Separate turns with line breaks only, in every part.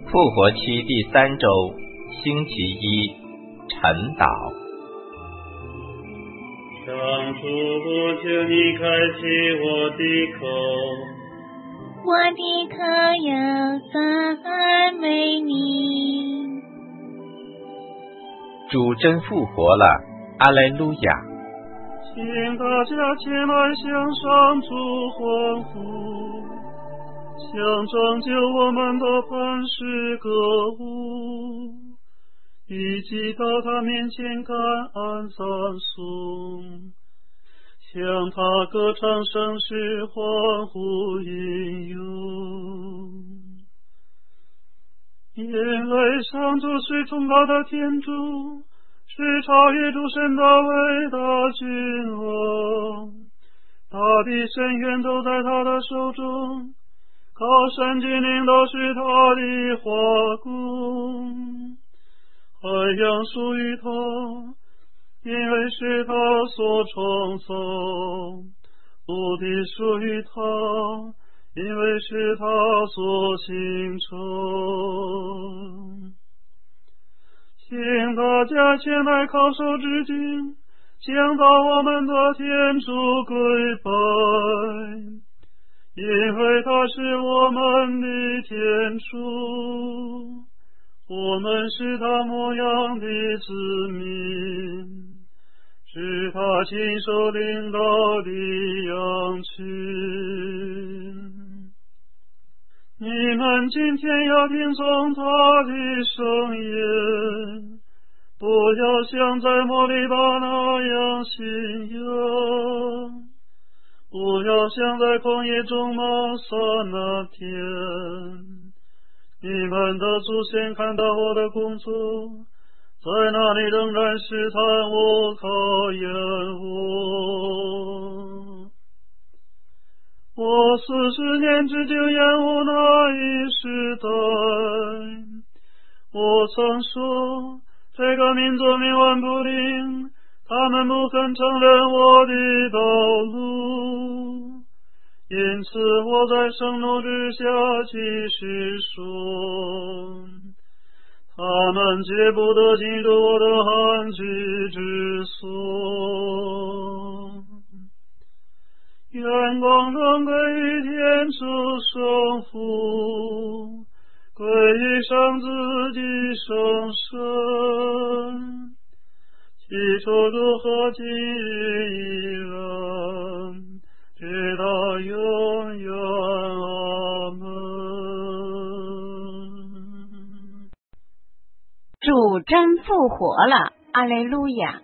复活期第3周，星期一，晨祷。
上主，我求你开启我的口，
我的口要赞美你。
主真复活了，阿莱路亚！
请大家前来向上主欢呼，向拯救我们的磐石歌舞，以及到他面前感恩赞颂，向他歌唱圣诗，欢呼应用。因为上主是崇高的天主，是超越诸神的伟大君王，大地深渊都在他的手中，高山峻岭都是他的华宫。海洋属于他，因为是他所创造；陆地属于他，因为是他所形成。请大家前来叩首致敬，向到我们的天主跪拜，因为他是我们的天主，我们是他模样的子民，是他亲手领导的羊群。你们今天要听从他的声音，不要像在摩利巴那样信仰，不要像在旷野中玛撒那天。你们的祖先看到我的工作，在那里仍然试探我，考验我。我40年之久厌恶那一时代。我曾说，这个民族冥顽不灵，他们不肯承认我的道路，因此我在盛怒之下起誓说，他们绝不得进入我的安居之所。愿光荣归于天主圣父，归于圣子及圣神，起初如何，今日依然，直到永远。阿门。
主真复活了，阿肋路亚！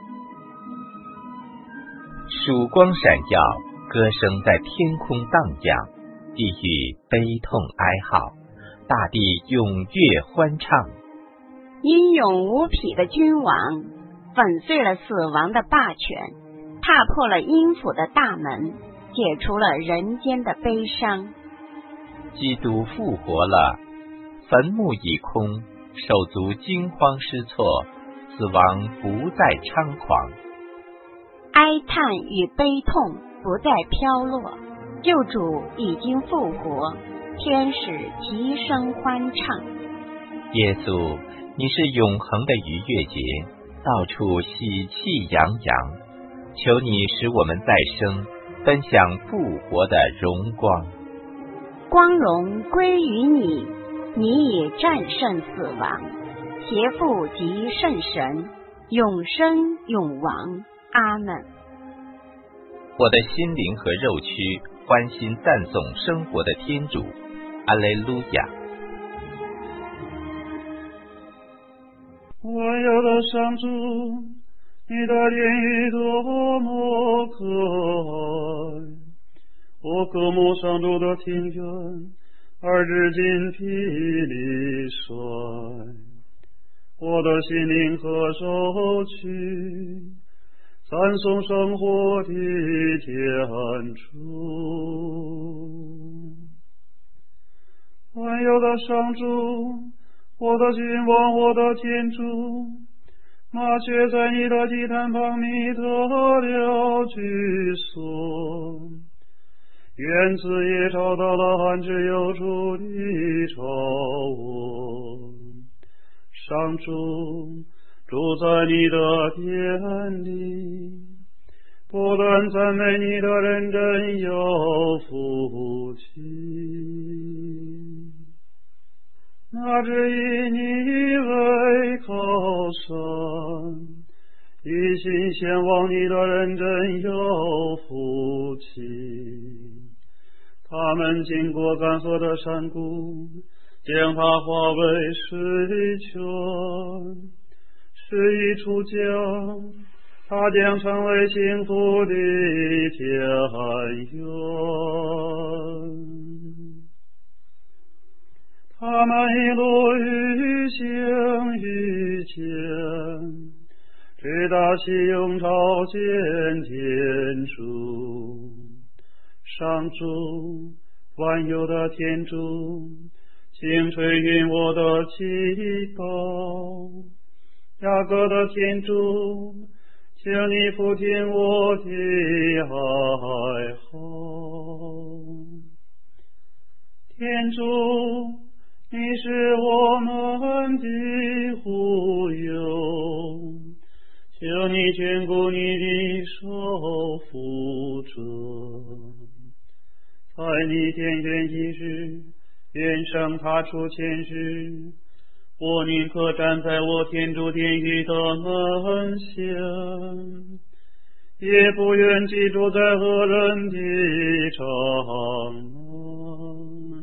曙光闪耀，歌声在天空荡漾，地狱悲痛哀嚎，大地踊跃欢唱。
英勇无匹的君王粉碎了死亡的霸权，踏破了阴府的大门，解除了人间的悲伤。
基督复活了，坟墓已空，手足惊慌失措，死亡不再猖狂。
哀叹与悲痛不再飘落，救主已经复活，天使齐声欢唱。
耶稣，你是永恒的逾越节，到处喜气洋洋，求你使我们再生，分享复活的荣光。
光荣归于你，你已战胜死亡，邪父及圣神，永生永王。阿们。
我的心灵和肉躯欢欣赞颂生活的天主，阿肋路亚！
万有的上主，你的言语多么可爱！我渴慕上主的庭院，而至今霹雳衰。我的心灵和肉躯赞颂生活的天主。万有的上主，我的君王，我的天主，麻雀在你的祭坛旁觅得了居所，燕子也找到了安置有处的巢窝。 上主住在你的殿里，不断赞美你的人真有福气。那只以你为靠山，一心向往你的人真有福气。他们经过干涸的山谷，将它化为水泉，是一处江，它将成为幸福的田园。他们一路愈行愈前，直到西雍朝见天主。上主，万有的天主，请垂允我的祈祷。雅各的天主，请你俯听我的哀嚎。天主，你是我们的护佑，求你眷顾你的守护者。在你田园一日，远胜他出前日，我宁可站在我天主殿宇的门前，也不愿居住在恶人的帐门。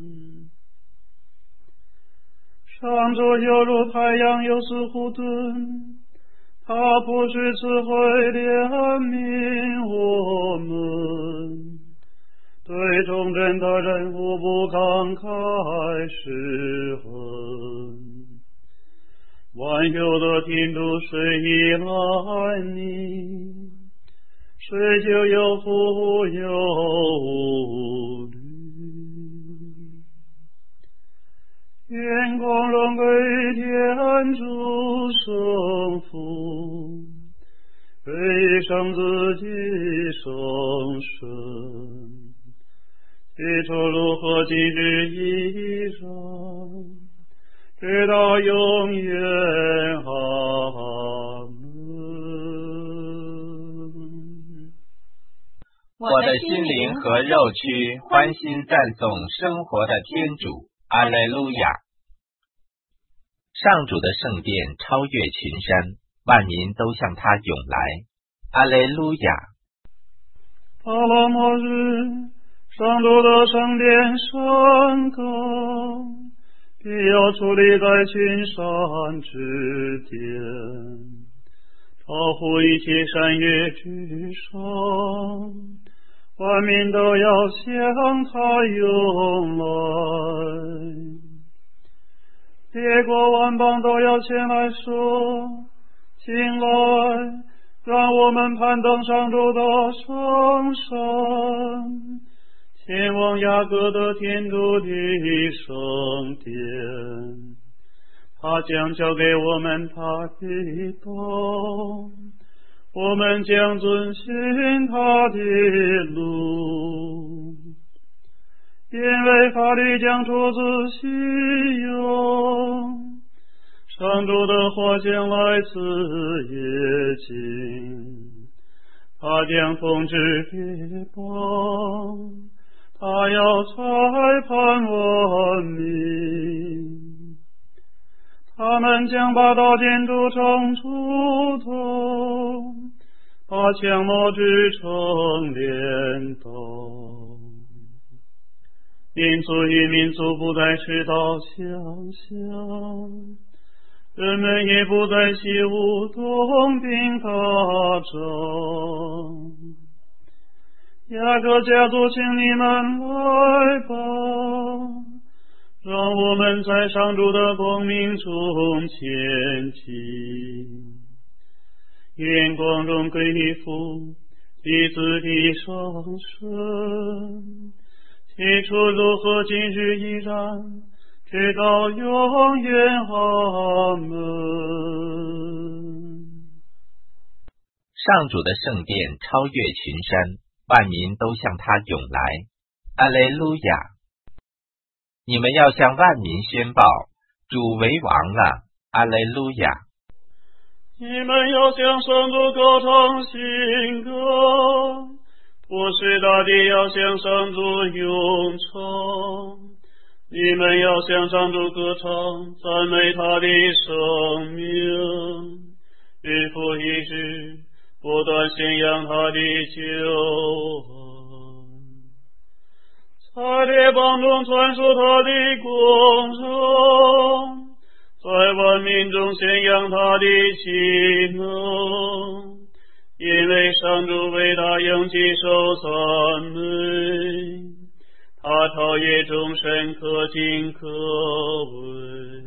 上主犹如太阳，又似虎盾，他不是慈惠怜悯我们，对忠贞的人无不慷慨施恩。万有的天主，谁依赖你，谁就有福有虑。愿光荣归天主圣父，归圣子及圣神，起初如何，今日依然，直到永远。阿门。
我的心灵和肉躯欢欣赞颂生活的天主。阿肋路亚！上主的圣殿超越群山，万民都向他涌来。阿肋路亚！
到了末日，上主的圣殿升高，必要矗立在群山之巅，超乎一切山岳之上，万民都要向他涌来，列国万邦都要前来说：请来，让我们攀登上主的圣山，前往雅各的天主的圣殿。他将教给我们他的道，我们将遵循他的路，因为法律将出自西雍，上主的话将来自耶境。他将统治列邦，他要裁判万民。他们将把刀剑铸成锄头，把枪矛制成镰刀。民族与民族不再持刀相向，人们也不再习武动兵打仗。雅各家族，请你们来吧，让我们在上主的光明中前进。愿光荣归父及子的圣神，起初如何，今日依然，直到永远。阿门。
上主的圣殿超越群山，万民都向他涌来。阿肋路亚！你们要向万民宣报，主为王了， 阿肋路亚。
你们要向上主歌唱新歌，普世大地要向上主咏唱。你们要向上主歌唱，赞美他的生命，日复一日，不断宣扬他的救恩，在列邦中传说他的功荣，在万民中宣扬他的奇能，因为上主为他应许受赞美，他超越众神，可敬可畏。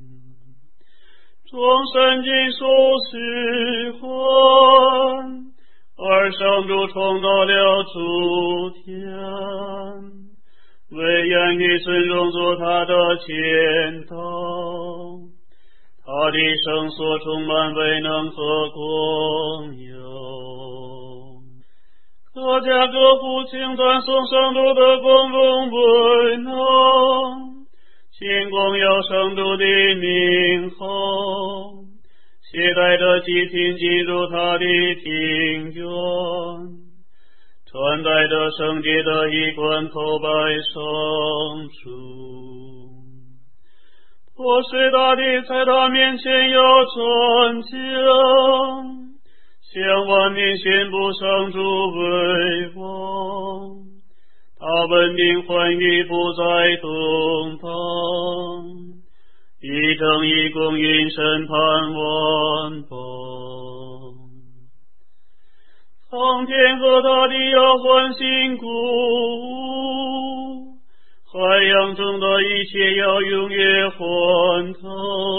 众神尽数虚幻，而上主创造了诸天，为言语尊荣做他的前导，他的圣所充满威能和光耀。各家各户请赞颂上主的光荣威能，请光耀上主的名号，携带着祭品进入他的庭院，穿戴着圣洁的衣冠，口拜上主。破碎大地在他面前要传讲，向万民宣布上主为王，他稳定寰宇，不再动荡，以正义公允审判万邦。苍天和大地要欢欣鼓舞，海洋中的一切要踊跃欢腾，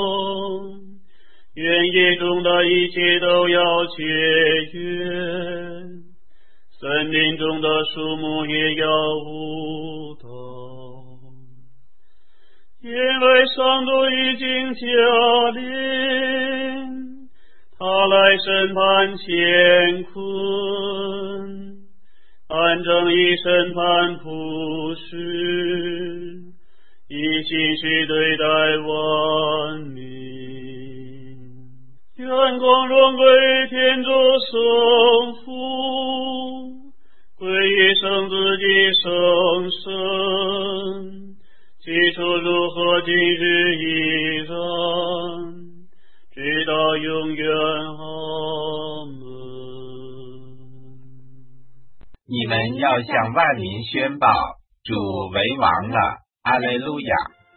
原野中的一切都要雀跃，森林中的树木也要舞动，因为上主已经驾临，他来审判乾坤，按正义审判普世，以信实对待万民。愿光荣归于天主圣父，归于圣子及圣神，起初如何，今日依然，直到永远。阿门。
你们要向万民宣报，主为王了。阿肋路亚。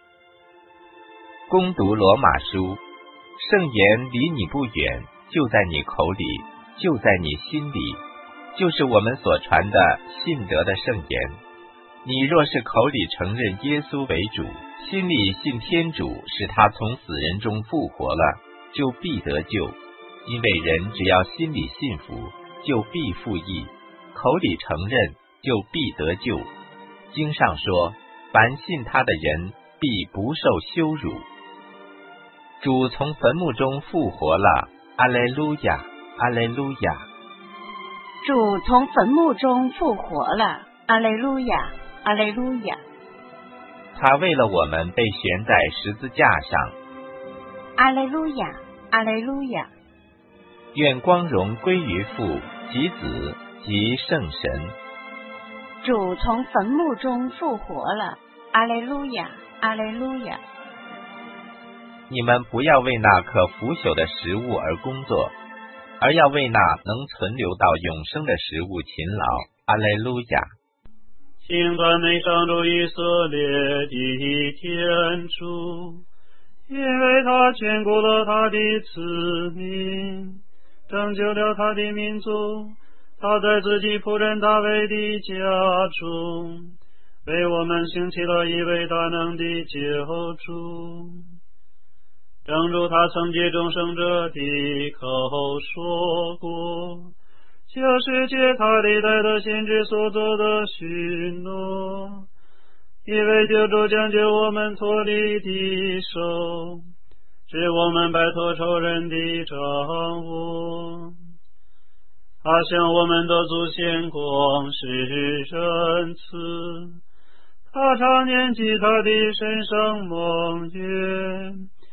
攻读罗马书，圣言离你不远，就在你口里，就在你心里，就是我们所传的信德的圣言。你若是口里承认耶稣为主，心里信天主使他从死人中复活了，就必得救。因为人只要心里信服，就必复义，口里承认，就必得救。经上说，凡信他的人必不受羞辱。主从坟墓中复活了，阿肋路亚，阿肋路亚。
主从坟墓中复活了，阿肋路亚，阿肋路亚。
他为了我们被悬在十字架上，
阿肋路亚，阿肋路亚。
愿光荣归于父及子及圣神。
主从坟墓中复活了，阿肋路亚，阿肋路亚。
你们不要为那可腐朽的食物而工作，而要为那能存留到永生的食物勤劳。阿肋路亚。
请赞美上主以色列的天主，因为他眷顾了他的子民，拯救了他的民族。他在自己仆人大卫的家中，为我们兴起了一位大能的救主。正如他曾借众生者的口说过，就是借他历代的先知所做的许诺，因为救主将救我们脱离敌手，使我们摆脱仇人的掌握。他向我们的祖先广施仁慈，他常念及他的神圣盟约，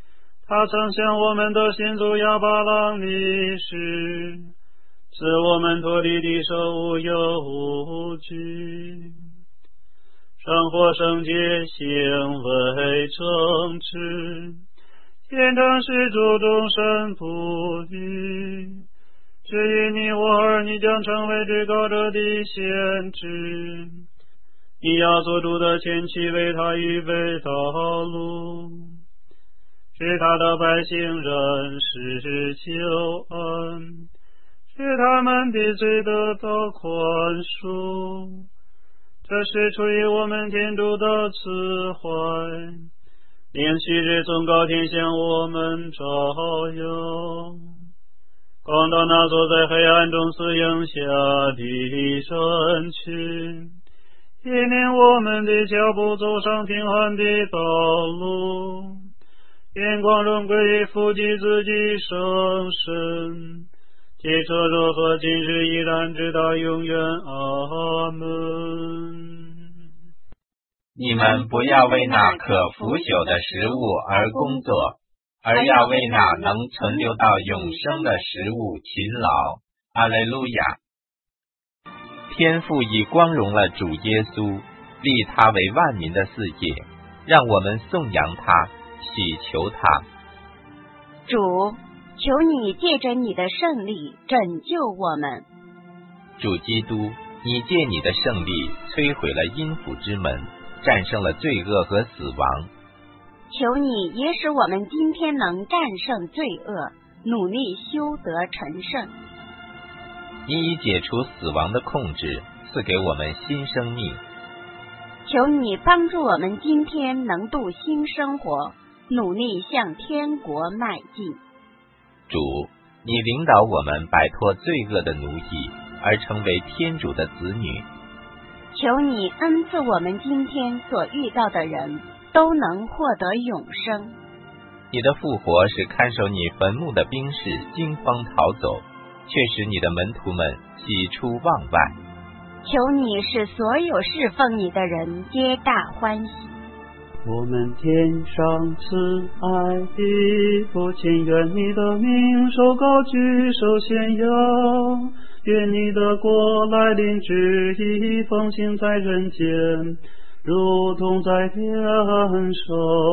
他曾向我们的先祖亚巴郎立誓，使我们脱离地手无忧无惧，生活圣洁，行为正直，天堂是主众生不渝。至于你我儿，你将成为至高者的先知，你要做主的前期，为他预备道路，使他的百姓认识救恩，使他们的罪得到宽恕。这是出于我们天主的慈怀，连昔日从高天向我们照耀，光到那坐在黑暗中死荫下的人群，引领我们的脚步走上平安的道路。愿光荣归于父及子及圣神，起初如何，今日依然，直到永远。阿门。
你们不要为那可腐朽的食物而工作，而要为那能存留到永生的食物勤劳。阿肋路亚。天父已光荣了主耶稣，立他为万民的嗣业，让我们颂扬他，祈求他。
主，求你借着你的胜利拯救我们。
主基督，你借你的胜利摧毁了阴府之门，战胜了罪恶和死亡。
求你也使我们今天能战胜罪恶，努力修得成圣。
你已解除死亡的控制，赐给我们新生命。
求你帮助我们今天能度新生活，努力向天国迈进。
主，你领导我们摆脱罪恶的奴役，而成为天主的子女。
求你恩赐我们今天所遇到的人都能获得永生。
你的复活使看守你坟墓的兵士惊慌逃走，却使你的门徒们喜出望外。
求你使所有侍奉你的人皆大欢喜。
我们天上慈爱的父亲，愿你的名受高举，受显扬，愿你的国来临，旨意奉行在人间，如同在天上。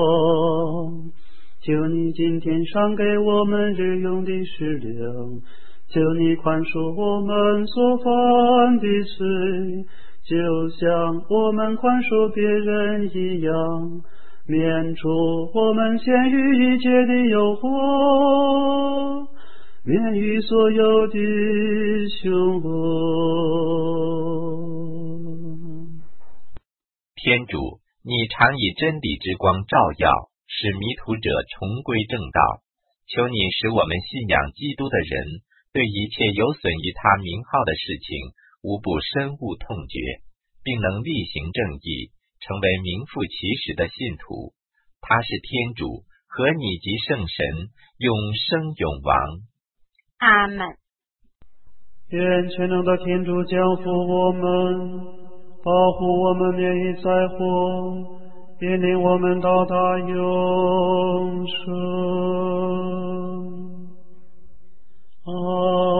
求你今天赏给我们日用的食粮，求你宽恕我们所犯的罪，就像我们宽恕别人一样，免除我们陷于一切的诱惑，免于所有的凶恶。
天主，你常以真理之光照耀，使迷途者重归正道。求你使我们信仰基督的人，对一切有损于他名号的事情无不深恶痛绝，并能力行正义，成为名副其实的信徒。他是天主，和你及圣神，永生永王。
阿们。
愿全能的天主降福我们，保护我们免于灾祸，引领我们到达永生。阿